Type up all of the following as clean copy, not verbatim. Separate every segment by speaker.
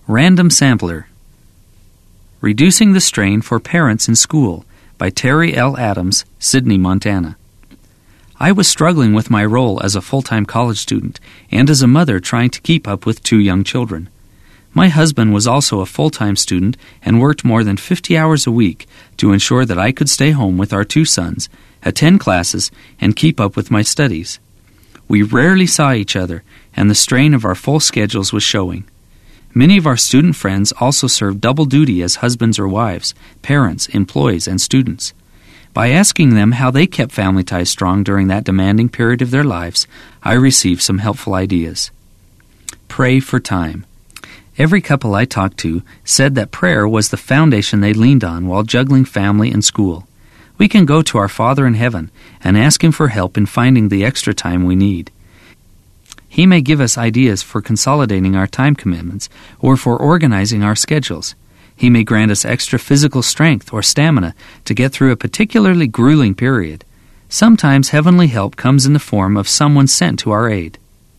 Speaker 1: Random Sampler. Reducing the Strain for Parents in School by Terry L. Adams, Sydney, Montana. I was struggling with my role as a full-time college student and as a mother trying to keep up with 2 young children. My husband was also a full-time student and worked more than 50 hours a week to ensure that I could stay home with our 2 sons, attend classes, and keep up with my studies. We rarely saw each other, and the strain of our full schedules was showing. Many of our student friends also served double duty as husbands or wives, parents, employees, and students. By asking them how they kept family ties strong during that demanding period of their lives, I received some helpful ideas. Pray for time. Every couple I talked to said that prayer was the foundation they leaned on while juggling family and school. We can go to our Father in heaven and ask Him for help in finding the extra time we need. He may give us ideas for consolidating our time commitments or for organizing our schedules. He may grant us extra physical strength or stamina to get through a particularly grueling period. Sometimes heavenly help comes in the form of someone sent to our aid.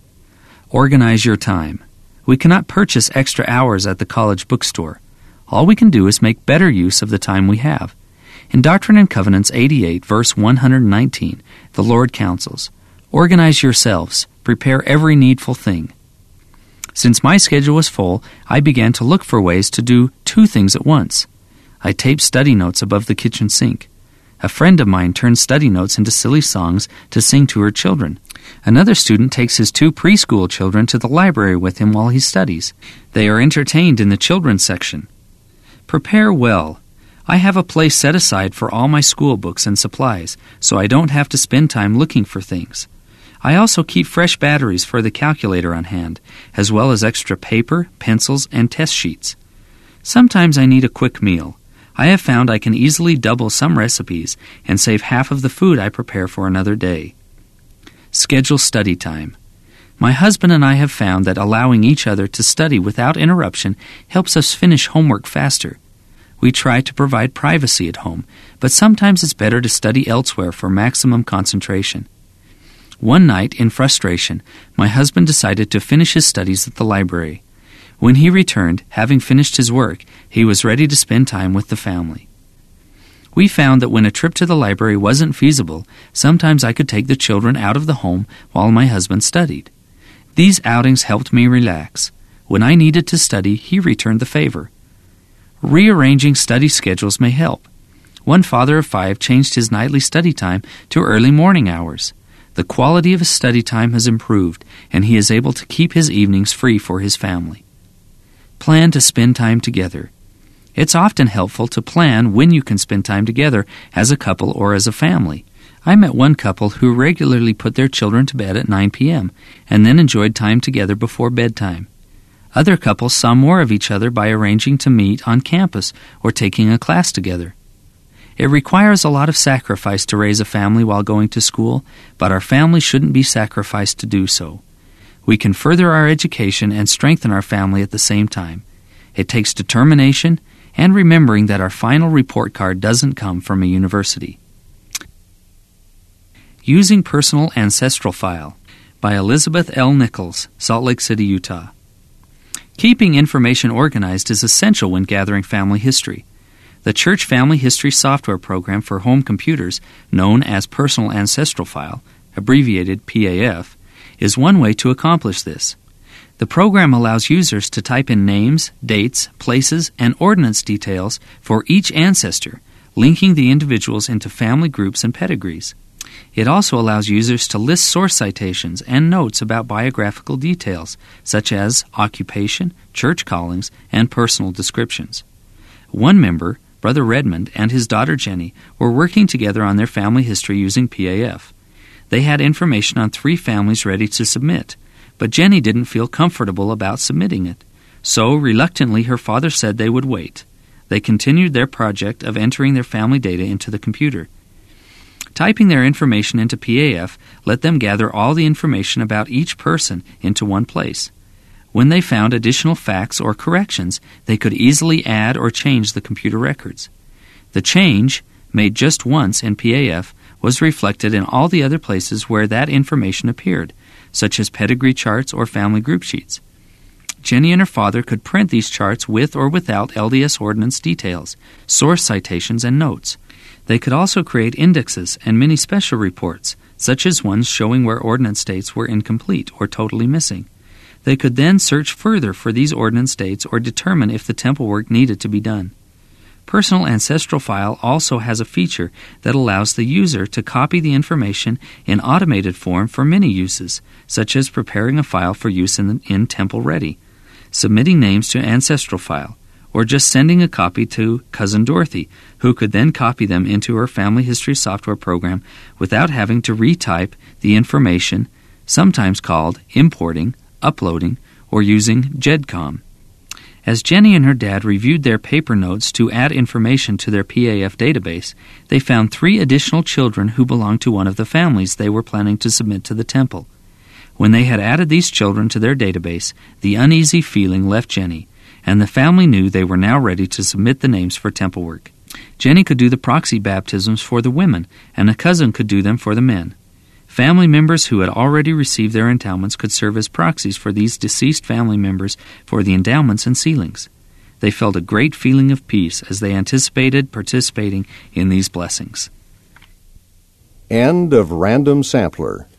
Speaker 1: Organize your time. We cannot purchase extra hours at the college bookstore. All we can do is make better use of the time we have. In Doctrine and Covenants 88, verse 119, the Lord counsels, "Organize yourselves, prepare every needful thing." Since my schedule was full, I began to look for ways to do 2 things at once. I taped study notes above the kitchen sink. A friend of mine turned study notes into silly songs to sing to her children. Another student takes his 2 preschool children to the library with him while he studies. They are entertained in the children's section. Prepare well. I have a place set aside for all my school books and supplies, so I don't have to spend time looking for things. I also keep fresh batteries for the calculator on hand, as well as extra paper, pencils, and test sheets. Sometimes I need a quick meal. I have found I can easily double some recipes and save half of the food I prepare for another day. Schedule study time. My husband and I have found that allowing each other to study without interruption helps us finish homework faster. We try to provide privacy at home, but sometimes it's better to study elsewhere for maximum concentration. One night, in frustration, my husband decided to finish his studies at the library. When he returned, having finished his work, he was ready to spend time with the family. We found that when a trip to the library wasn't feasible, sometimes I could take the children out of the home while my husband studied. These outings helped me relax. When I needed to study, he returned the favor. Rearranging study schedules may help. One father of 5 changed his nightly study time to early morning hours. The quality of his study time has improved, and he is able to keep his evenings free for his family. Plan to spend time together. It's often helpful to plan when you can spend time together as a couple or as a family. I met one couple who regularly put their children to bed at 9 p.m. and then enjoyed time together before bedtime. Other couples saw more of each other by arranging to meet on campus or taking a class together. It requires a lot of sacrifice to raise a family while going to school, but our family shouldn't be sacrificed to do so. We can further our education and strengthen our family at the same time. It takes determination and remembering that our final report card doesn't come from a university. Using Personal Ancestral File by Elizabeth L. Nichols, Salt Lake City, Utah. Keeping information organized is essential when gathering family history. The Church Family History Software Program for home computers, known as Personal Ancestral File, abbreviated PAF, is one way to accomplish this. The program allows users to type in names, dates, places, and ordinance details for each ancestor, linking the individuals into family groups and pedigrees. It also allows users to list source citations and notes about biographical details, such as occupation, church callings, and personal descriptions. One member, Brother Redmond, and his daughter Jenny were working together on their family history using PAF. They had information on 3 families ready to submit, but Jenny didn't feel comfortable about submitting it. So, reluctantly, her father said they would wait. They continued their project of entering their family data into the computer. Typing their information into PAF let them gather all the information about each person into one place. When they found additional facts or corrections, they could easily add or change the computer records. The change, made just once in PAF, was reflected in all the other places where that information appeared, such as pedigree charts or family group sheets. Jenny and her father could print these charts with or without LDS ordinance details, source citations, and notes. They could also create indexes and many special reports, such as ones showing where ordinance dates were incomplete or totally missing. They could then search further for these ordinance dates or determine if the temple work needed to be done. Personal Ancestral File also has a feature that allows the user to copy the information in automated form for many uses, such as preparing a file for use in Temple Ready, submitting names to Ancestral File, or just sending a copy to Cousin Dorothy, who could then copy them into her family history software program without having to retype the information, sometimes called importing, uploading, or using GEDCOM. As Jenny and her dad reviewed their paper notes to add information to their PAF database, they found 3 additional children who belonged to one of the families they were planning to submit to the temple. When they had added these children to their database, the uneasy feeling left Jenny, and the family knew they were now ready to submit the names for temple work. Jenny could do the proxy baptisms for the women, and a cousin could do them for the men. Family members who had already received their endowments could serve as proxies for these deceased family members for the endowments and sealings. They felt a great feeling of peace as they anticipated participating in these blessings.
Speaker 2: End of Random Sampler.